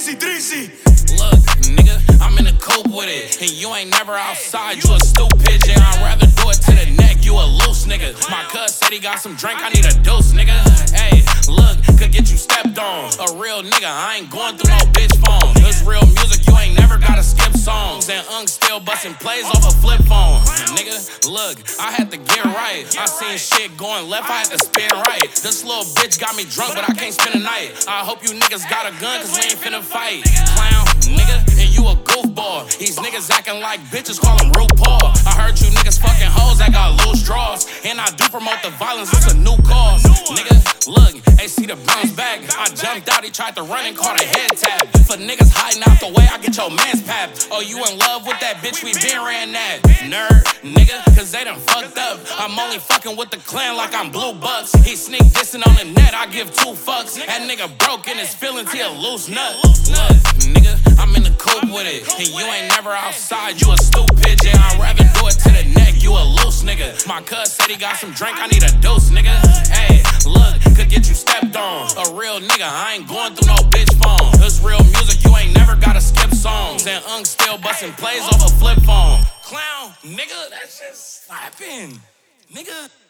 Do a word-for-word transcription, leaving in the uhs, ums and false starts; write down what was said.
Drizzy, Drizzy. Look, nigga, I'm in the coupe with it, and you ain't never outside, you a stupid. Yeah, I'd rather do it to the neck, you a loose nigga. My cuz said he got some drink, I need a dose, nigga. Hey, look, could get you stepped on. A real nigga, I ain't going through no bitch phone. This real music, you ain't never gotta skip songs. And Unk still busting plays off a flip phone. Nigga, look, I had to get right. I seen shit going left, I had to spin right. This little bitch got me drunk, but I can't spend a night. I hope you niggas got a gun, cause we ain't finna fight. Clown, nigga, and you a goofball. These niggas acting like bitches, call them RuPaul. I heard you niggas fucking hoes that got loose draws. And I do promote the violence, it's a new cause. Nigga, look, they see the bounce back. I jumped out, he tried to run and caught a head tap. For niggas hiding out the way, I get your man's papped. Oh, you in love with that bitch, we been ran that. Nerd, nigga, cause they done fucked up. I'm only fucking with the clan like I'm Blue Bucks. He sneak dissing on the net, I give two fucks. That nigga broke in his feelings, he a loose nut. Look, nigga, I'm in the coupe with it, and you ain't never outside, you a stupid. Yeah, I'd rather do it to the neck, you a loose nigga. My cuz said he got some drink, I need a dose, nigga. Hey, look, could get you stepped on. A real nigga, I ain't going through no bitch phone. This real music, you ain't never gotta skip songs. And Unk still busting plays off a flip phone. Clown, nigga, that's just slapping, nigga.